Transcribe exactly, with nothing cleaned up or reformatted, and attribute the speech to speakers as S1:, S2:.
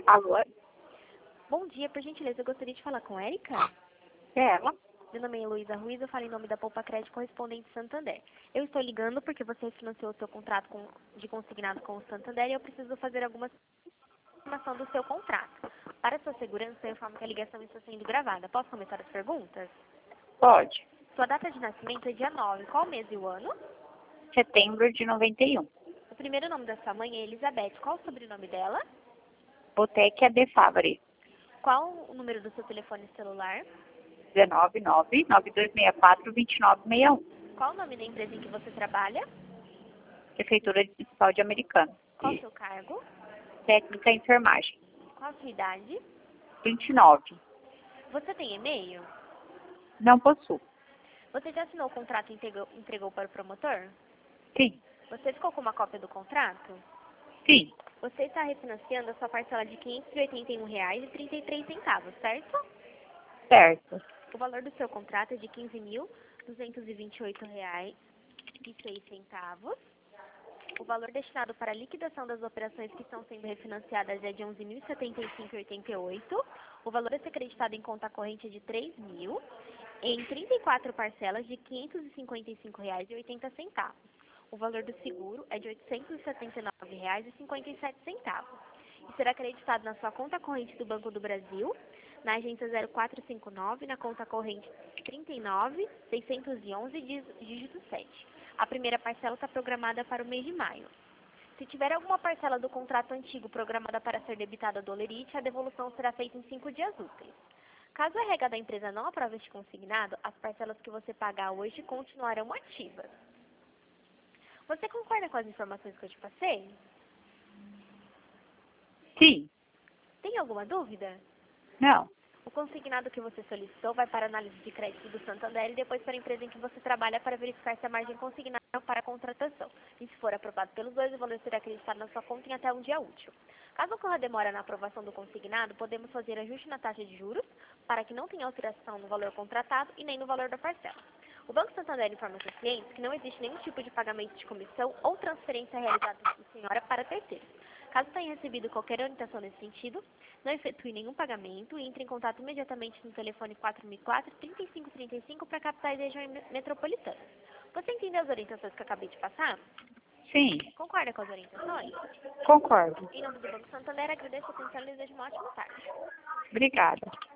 S1: Alô?
S2: Bom dia, por gentileza, eu gostaria de falar com a Érica.
S1: É ela?
S2: Meu nome é Heloísa Ruiz, eu falo em nome da Poupa Crédito Correspondente Santander. Eu estou ligando porque você financiou o seu contrato com- de consignado com o Santander e eu preciso fazer algumas informações do seu contrato. Para sua segurança, eu informo que a ligação está sendo gravada. Posso começar as perguntas?
S1: Pode.
S2: Sua data de nascimento é dia nove. Qual mês e o ano?
S1: Setembro de noventa e um.
S2: O primeiro nome da sua mãe é Elizabeth. Qual o sobrenome dela?
S1: Boteca de Favre.
S2: Qual o número do seu telefone celular?
S1: um nove nove nove dois seis quatro dois nove seis um.
S2: Qual o nome da empresa em que você trabalha?
S1: Prefeitura Municipal de Americana.
S2: Qual o seu cargo?
S1: Técnica em enfermagem.
S2: Qual a sua idade?
S1: vinte e nove.
S2: Você tem e-mail?
S1: Não possuo.
S2: Você já assinou o contrato e entregou, entregou para o promotor?
S1: Sim.
S2: Você ficou com uma cópia do contrato?
S1: Sim.
S2: Você está refinanciando a sua parcela de quinhentos e oitenta e um reais e trinta e três centavos, certo?
S1: Certo.
S2: O valor do seu contrato é de quinze mil duzentos e vinte e oito reais e seis centavos. O valor destinado para a liquidação das operações que estão sendo refinanciadas é de onze mil e setenta e cinco reais e oitenta e oito centavos. O valor a ser acreditado em conta corrente é de três mil em trinta e quatro parcelas de quinhentos e cinquenta e cinco reais e oitenta centavos. O valor do seguro é de oitocentos e setenta e nove reais e cinquenta e sete centavos. E será acreditado na sua conta corrente do Banco do Brasil, na agência zero quatro cinco nove, na conta corrente trinta e nove, seiscentos e onze, dígito sete. A primeira parcela está programada para o mês de maio. Se tiver alguma parcela do contrato antigo programada para ser debitada do Olerite, a devolução será feita em cinco dias úteis. Caso a regra da empresa não aprove este consignado, as parcelas que você pagar hoje continuarão ativas. Você concorda com as informações que eu te passei?
S1: Sim.
S2: Tem alguma dúvida?
S1: Não.
S2: O consignado que você solicitou vai para a análise de crédito do Santander e depois para a empresa em que você trabalha para verificar se a margem consignada para a contratação. E se for aprovado pelos dois, o valor será acreditado na sua conta em até um dia útil. Caso ocorra demora na aprovação do consignado, podemos fazer ajuste na taxa de juros para que não tenha alteração no valor contratado e nem no valor da parcela. O Banco Santander informa aos seus clientes que não existe nenhum tipo de pagamento de comissão ou transferência realizada por senhora para terceiros. Caso tenha recebido qualquer orientação nesse sentido, não efetue nenhum pagamento e entre em contato imediatamente no telefone quatro mil e quatro, trinta e cinco trinta e cinco para capitais e regiões metropolitanas. Você entendeu as orientações que eu acabei de passar?
S1: Sim.
S2: Concorda com as orientações?
S1: Concordo.
S2: Em nome do Banco Santander, agradeço a atenção e desejo uma ótima tarde.
S1: Obrigada.